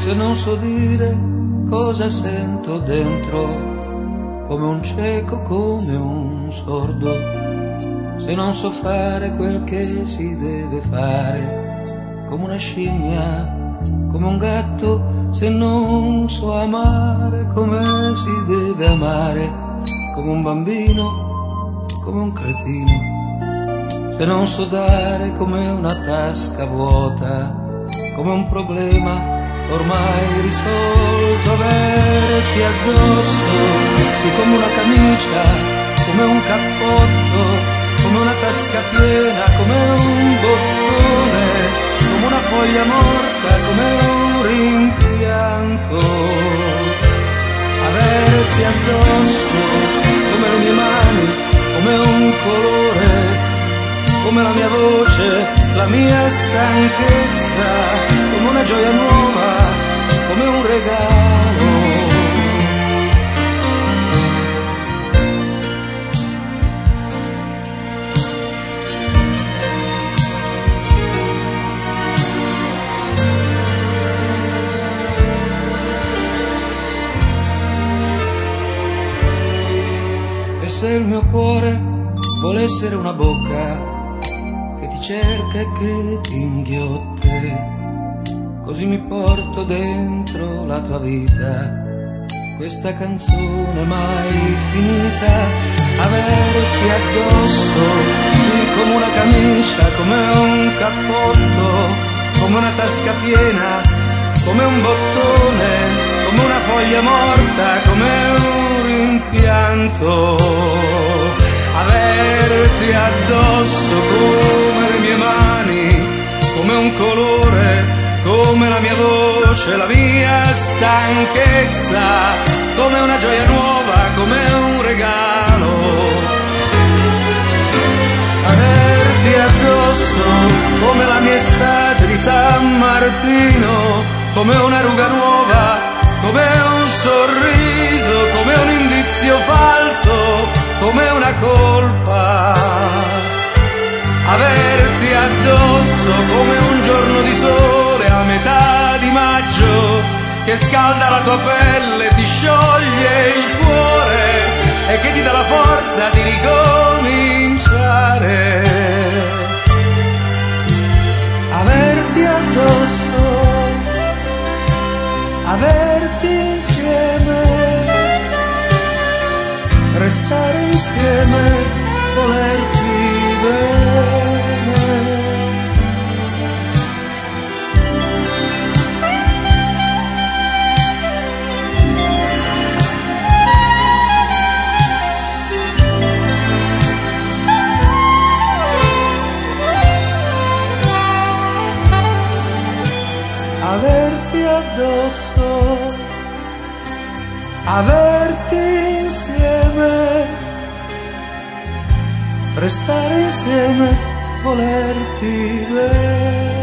se non so dire cosa sento dentro, come un cieco, come un sordo, se non so fare quel che si deve fare, come una scimmia, come un gatto, se non so amare come si deve amare, come un bambino, come un cretino, se non so dare come una tasca vuota, come un problema ormai risolto, averti addosso, sì, come una camicia, come un cappotto, come una tasca piena, come un bottone, come una foglia morta, come un rimpianto, averti addosso, come le mie mani, come un colore, come la mia voce, la mia stanchezza, come una gioia nuova, come un regalo. E se il mio cuore vuole essere una bocca che ti cerca e che ti inghiotte, così mi porto dentro la tua vita, questa canzone mai finita, averti addosso, sì, come una camicia, come un cappotto, come una tasca piena, come un bottone, come una foglia morta, come un rimpianto, averti addosso come le mie mani, come un colore, come la mia voce, la mia stanchezza, come una gioia nuova, come un regalo, averti addosso come la mia estate di San Martino, come una ruga nuova, come un sorriso, come un indizio falso, come una colpa, averti addosso come un giorno di sole a metà di maggio che scalda la tua pelle, ti scioglie il cuore e che ti dà la forza di ricominciare, averti addosso, averti insieme, restare insieme, volerti bene. Averti addosso, averti insieme, restare insieme, volerti bene.